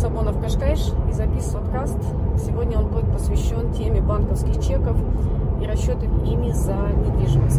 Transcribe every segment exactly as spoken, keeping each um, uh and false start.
Сабонов Кашкайш и записываю подкаст. Сегодня он будет посвящен теме банковских чеков и расчетов ими за недвижимость.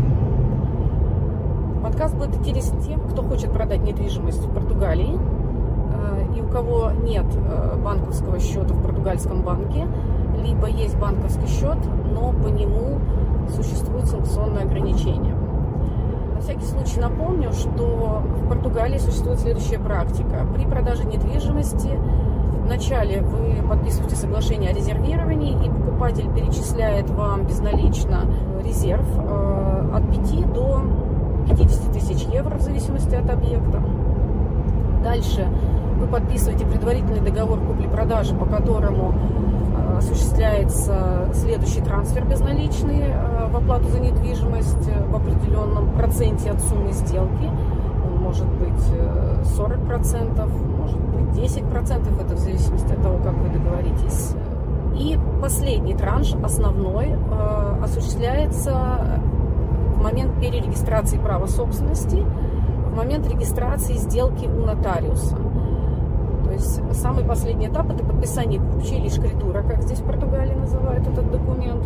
Подкаст будет интересен тем, кто хочет продать недвижимость в Португалии и у кого нет банковского счета в португальском банке, либо есть банковский счет, но по нему существуют санкционные ограничения. На всякий случай напомню, что в Португалии существует следующая практика. При продаже недвижимости вначале вы подписываете соглашение о резервировании, и покупатель перечисляет вам безналично резерв от пяти до пятидесяти тысяч евро в зависимости от объекта. Дальше вы подписываете предварительный договор купли-продажи, по которому осуществляется следующий трансфер безналичный в оплату за недвижимость в определенном проценте от суммы сделки. Он может быть сорок процентов, может быть десять процентов, это в зависимости от того, как вы договоритесь. И последний транш, основной, осуществляется в момент перерегистрации права собственности, в момент регистрации сделки у нотариуса. То есть самый последний этап – это подписание купчи или шкритура, как здесь в Португалии называют этот документ.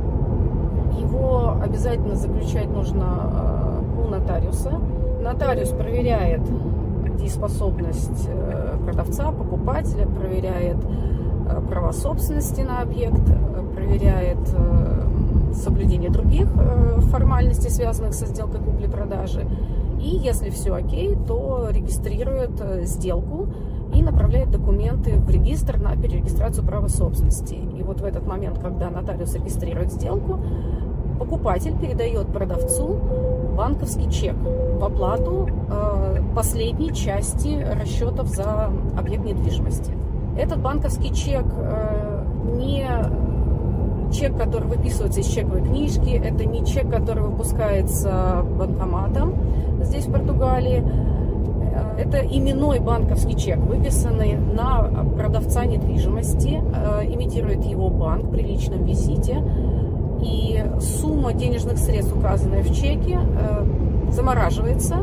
Его обязательно заключать нужно у нотариуса. Нотариус проверяет дееспособность продавца, покупателя, проверяет права собственности на объект, проверяет соблюдение других формальностей, связанных со сделкой купли-продажи. И если все окей, то регистрирует сделку и направляет документы в регистр на перерегистрацию права собственности. И вот в этот момент, когда нотариус регистрирует сделку, покупатель передает продавцу банковский чек в оплату э, последней части расчетов за объект недвижимости. Этот банковский чек э, не чек, который выписывается из чековой книжки, это не чек, который выпускается банкоматом здесь в Португалии. Это именной банковский чек, выписанный на продавца недвижимости, имитирует его банк при личном визите. И сумма денежных средств, указанная в чеке, замораживается.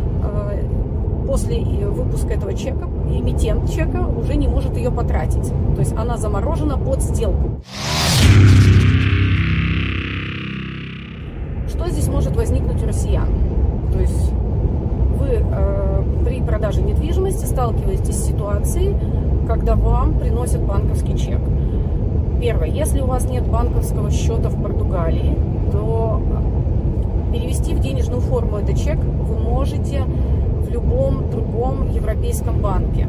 После выпуска этого чека эмитент чека уже не может ее потратить. То есть она заморожена под сделку. Что здесь может возникнуть у россиян? То есть вы э, при продаже недвижимости сталкиваетесь с ситуацией, когда вам приносят банковский чек. Первое. Если у вас нет банковского счета в Португалии, то перевести в денежную форму этот чек вы можете в любом другом европейском банке.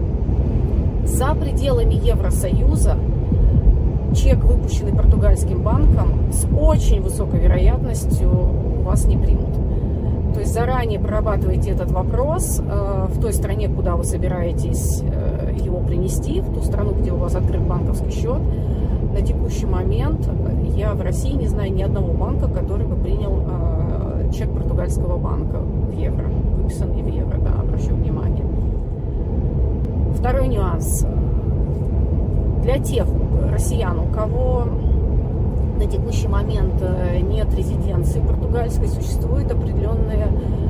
За пределами Евросоюза чек, выпущенный португальским банком, с очень высокой вероятностью у вас не примут. То есть заранее прорабатывайте этот вопрос э, в той стране, куда вы собираетесь э, его принести, в ту страну, где у вас открыт банковский счет. На текущий момент я в России не знаю ни одного банка, который бы принял э, чек португальского банка в евро, выписанный в евро, да, обращу внимание. Второй нюанс. Для тех россиян, у кого на текущий момент нет резиденции португальской, существуют определенные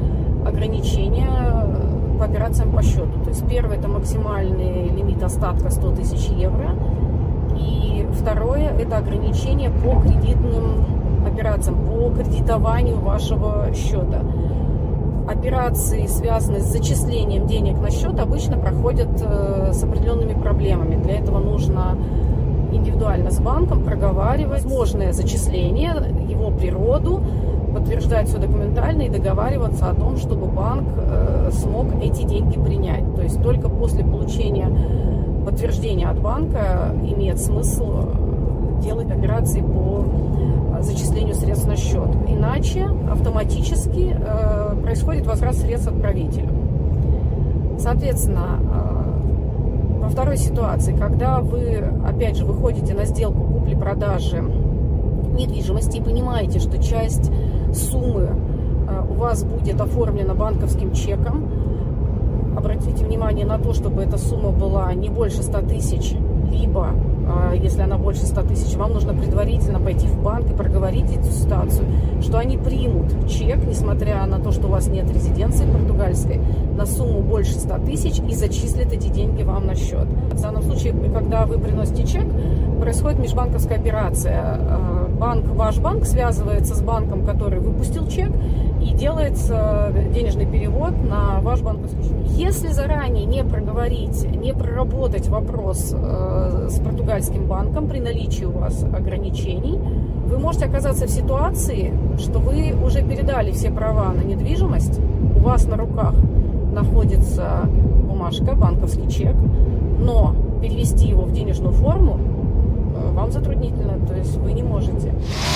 ограничения по операциям по счету. То есть первое – это максимальный лимит остатка сто тысяч евро. И второе – это ограничение по кредитным операциям, по кредитованию вашего счета. Операции, связанные с зачислением денег на счет, обычно проходят с определенными проблемами. Для этого нужно индивидуально с банком проговаривать возможное зачисление, его природу, подтверждать все документально и договариваться о том, чтобы банк э, смог эти деньги принять. То есть только после получения подтверждения от банка имеет смысл делать операции по зачислению средств на счет. Иначе автоматически э, происходит возврат средств отправителю. Соответственно, во второй ситуации, когда вы, опять же, выходите на сделку купли-продажи недвижимости и понимаете, что часть суммы у вас будет оформлена банковским чеком, обратите внимание на то, чтобы эта сумма была не больше ста тысяч либо, если она больше ста тысяч, вам нужно предварительно пойти в банк и проговорить эту ситуацию, что они примут чек, несмотря на то, что у вас нет резиденции португальской, на сумму больше ста тысяч и зачислят эти деньги вам на счет. В данном случае, когда вы приносите чек, происходит межбанковская операция. Банк, ваш банк связывается с банком, который выпустил чек, и делается денежный перевод на ваш банковский счет. Если заранее не проговорить, не проработать вопрос э, с португальским банком при наличии у вас ограничений, вы можете оказаться в ситуации, что вы уже передали все права на недвижимость, у вас на руках находится бумажка, банковский чек, но перевести его в денежную форму э, вам затруднительно, то есть вы не можете.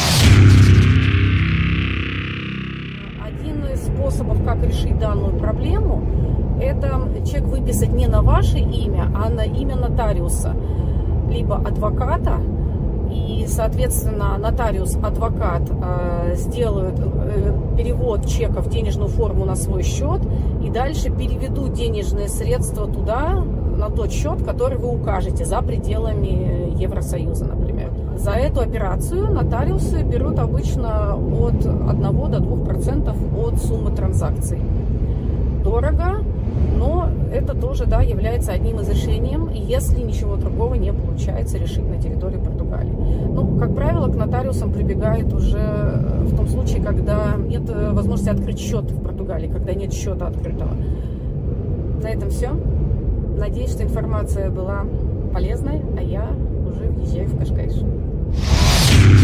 Один из способов, как решить данную проблему, это чек выписать не на ваше имя, а на имя нотариуса, либо адвоката. И, соответственно, нотариус, адвокат э, сделают э, перевод чека в денежную форму на свой счет и дальше переведут денежные средства туда, на тот счет, который вы укажете за пределами Евросоюза, например. За эту операцию нотариусы берут обычно от одного до двух процентов от суммы транзакций. Дорого, но это тоже, да, является одним из решений, если ничего другого не получается решить на территории Португалии. Ну, как правило, к нотариусам прибегают уже в том случае, когда нет возможности открыть счет в Португалии, когда нет счета открытого. На этом все. Надеюсь, что информация была полезной, а я уже въезжаю в Кашкайш.